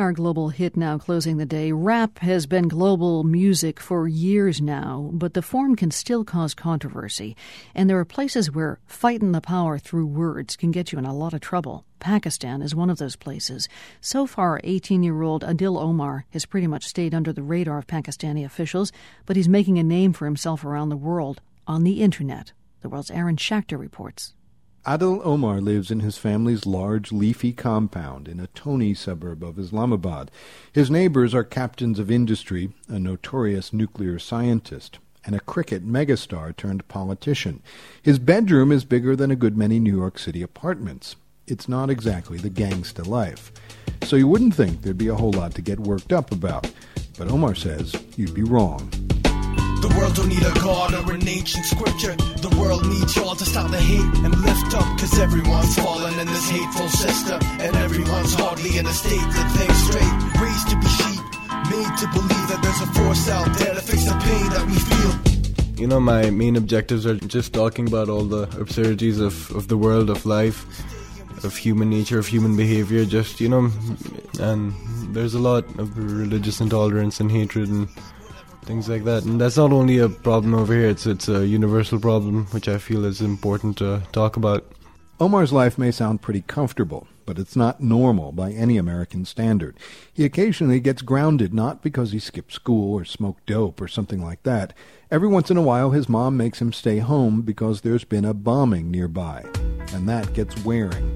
Our global hit now closing the day. Rap has been global music for years now, but the form can still cause controversy. And there are places where fighting the power through words can get you in a lot of trouble. Pakistan is one of those places. So far, 18-year-old Adil Omar has pretty much stayed under the radar of Pakistani officials, but he's making a name for himself around the world, on the internet. The world's Aaron Schachter reports. Adil Omar lives in his family's large, leafy compound in a Tony suburb of Islamabad. His neighbors are captains of industry, a notorious nuclear scientist, and a cricket megastar turned politician. His bedroom is bigger than a good many New York City apartments. It's not exactly the gangsta life. So you wouldn't think there'd be a whole lot to get worked up about. But Omar says you'd be wrong. The world don't need a god or an ancient scripture. The world needs y'all to stop the hate and lift up. Cause everyone's fallen in this hateful system. And everyone's hardly in a state to think straight. Raised to be sheep, made to believe that there's a force out there to fix the pain that we feel. You know, my main objectives are just talking about all the absurdities of the world, of life, of human nature, of human behavior, just, you know, and there's a lot of religious intolerance and hatred and things like that. And that's not only a problem over here, it's a universal problem, which I feel is important to talk about. Omar's life may sound pretty comfortable, but it's not normal by any American standard. He occasionally gets grounded, not because he skipped school or smoked dope or something like that. Every once in a while, his mom makes him stay home because there's been a bombing nearby, and that gets wearing.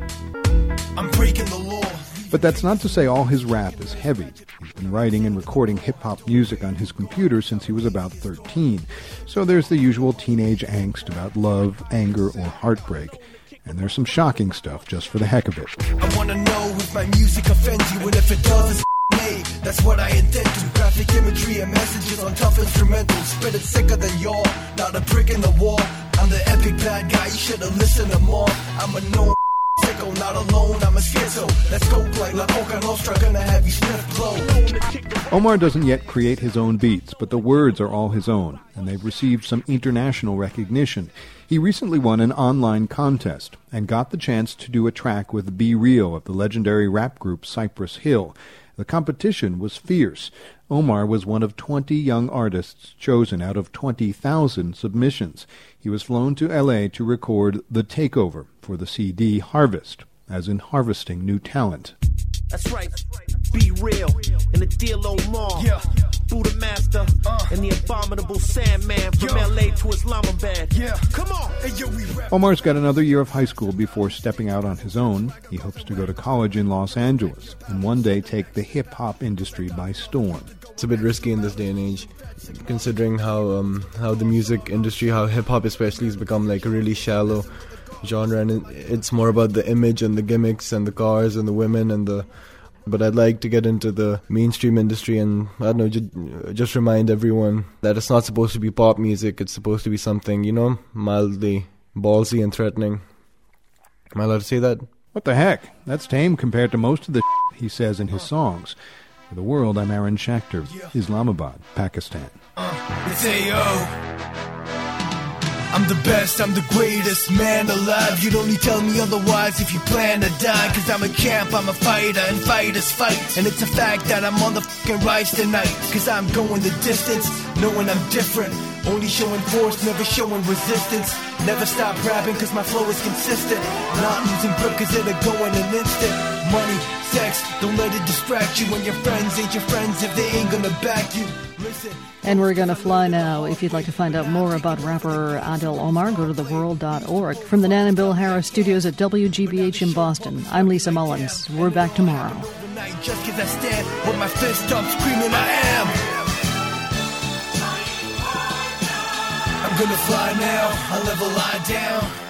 I'm breaking the law. But that's not to say all his rap is heavy. He's been writing and recording hip-hop music on his computer since he was about 13. So there's the usual teenage angst about love, anger, or heartbreak. And there's some shocking stuff just for the heck of it. I want to know if my music offends you, and if it does, hey, that's what I intend to. Graphic imagery and messages on tough instrumentals. Spit it sicker than y'all, not a brick in the wall. I'm the epic bad guy, you should have listened to more. I'm a known sicko, not alone, I'm a schizo. Let's go like La Coca Nostra, gonna have you sniff blow. Omar doesn't yet create his own beats, but the words are all his own, and they've received some international recognition. He recently won an online contest and got the chance to do a track with Be Real of the legendary rap group Cypress Hill. The competition was fierce. Omar was one of 20 young artists chosen out of 20,000 submissions. He was flown to L.A. to record The Takeover for the CD Harvest, as in harvesting new talent. That's right. Be Real and the deal Omar. Yeah. Buddha Master and the abominable Sandman from L.A. to Islamabad. Yeah. Come on. Hey, yo, Omar's got another year of high school before stepping out on his own. He hopes to go to college in Los Angeles and one day take the hip-hop industry by storm. It's a bit risky in this day and age, considering how the music industry, how hip-hop especially, has become like a really shallow genre, and it's more about the image and the gimmicks and the cars and the women and the... But I'd like to get into the mainstream industry and, I don't know, just remind everyone that it's not supposed to be pop music. It's supposed to be something, you know, mildly ballsy and threatening. Am I allowed to say that? What the heck? That's tame compared to most of the he says in his songs. For the world, I'm Aaron Schachter, Islamabad, Pakistan. It's A.O. I'm the best, I'm the greatest man alive. You don't need to tell me otherwise if you plan to die. Cause I'm a champ, I'm a fighter, and fighters fight. And it's a fact that I'm on the fucking rise tonight. Cause I'm going the distance, knowing I'm different. Only showing force, never showing resistance. Never stop rapping cause my flow is consistent. Not losing grip cause it'll go in an instant. Money, sex, don't let it distract you. And your friends ain't your friends if they ain't gonna back you. Listen. And we're going to fly now. If you'd like to find out more about rapper Adil Omar, go to theworld.org. From the Nan and Bill Harris studios at WGBH in Boston, I'm Lisa Mullins. We're back tomorrow. Just cause I stand with my fist up screaming I am. I'm gonna fly now, I'll never lie down.